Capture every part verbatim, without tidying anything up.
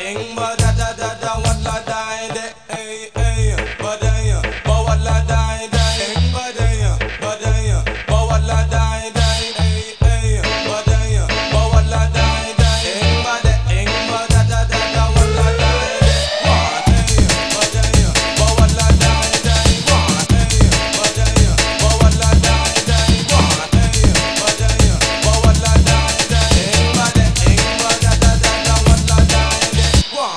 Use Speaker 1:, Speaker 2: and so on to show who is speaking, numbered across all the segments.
Speaker 1: ing ba da da da da walla dai de ey ey ba da ya ba walla dai dai ing ba da ya ba da ya ba walla dai dai ey ey ba da ya ba walla dai dai ing ba da ing ba da da da da walla dai de wa ey ba da ya ba walla dai dai wa ey ba da ya ba walla dai dai wa ey ba da ya ba walla dai dai ing ba da ing ba da da da da walla dai de wa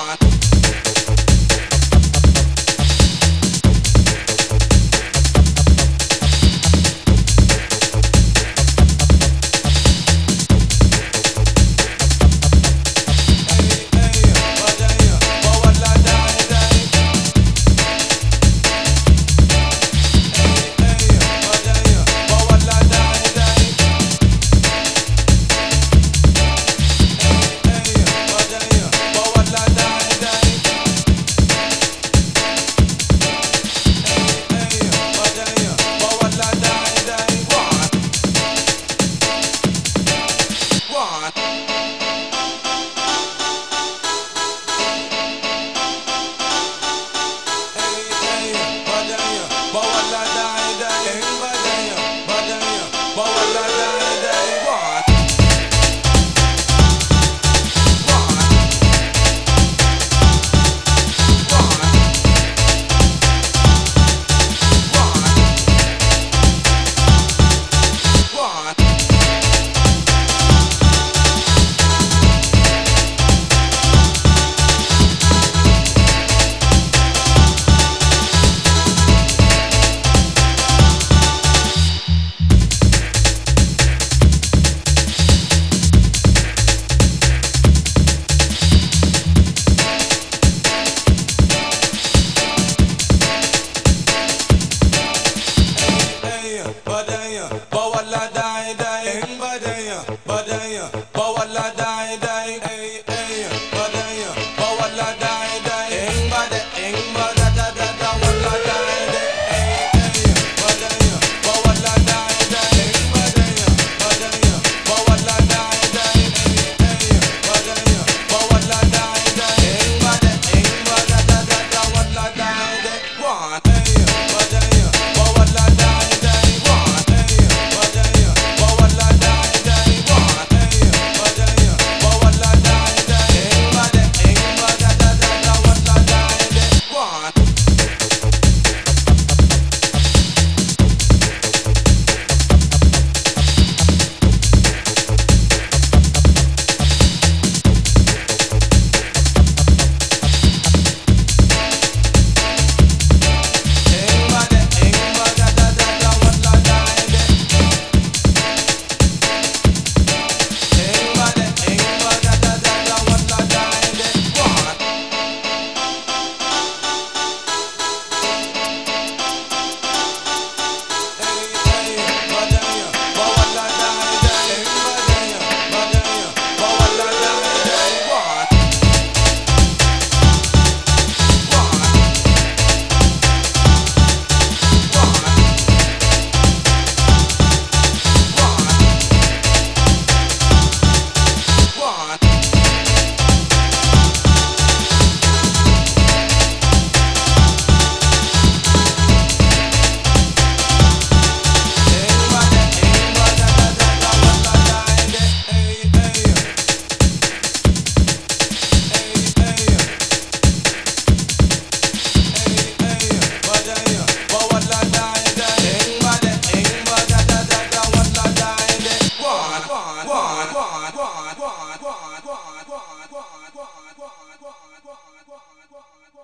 Speaker 2: Go on, go on, go on, go on, go on, go on, go on, go on, go on, go on, go on, go on, go on.